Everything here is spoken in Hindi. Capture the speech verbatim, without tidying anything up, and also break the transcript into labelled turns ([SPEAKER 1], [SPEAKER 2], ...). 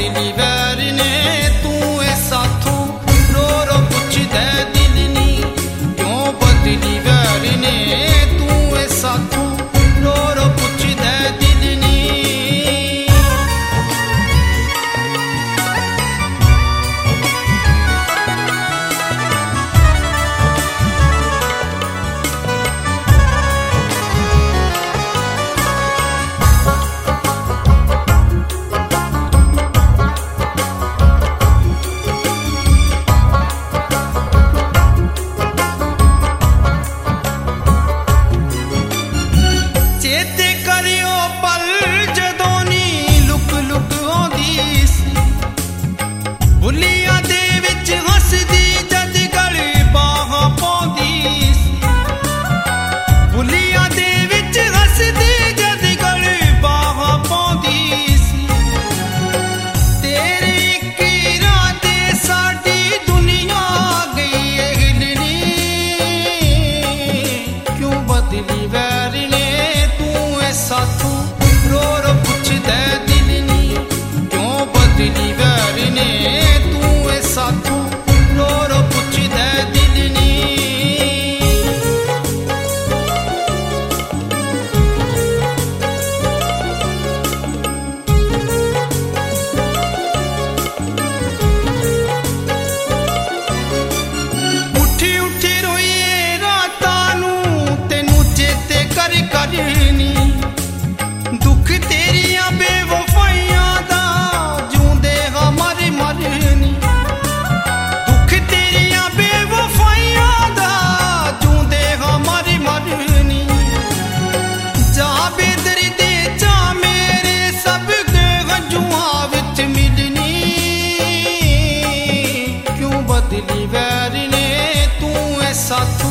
[SPEAKER 1] बदली वैर ने तू ए साथों रो रो पुछदे दिल नी क्यों बदली वैर ने तू ए साथों रो रो पुछदे दिल नी। साथों रो रो पुछदे दिल नी क्यों बदली वैर ने तू ए साथों रो रो पुछदे दिल नी। उठी उठी रोइए रातां नू तेनू चेते कर करनी दुख तेरिया बेवफाइयां दा जूंदे हा मर मरनी दुख तेरिया बेवफाइयां दा जूंदे हा मर मरनी जा बेदरी दे जा मेरे सब के गंजुआ विच मिलनी क्यों बदली वैर ने तू ए साथ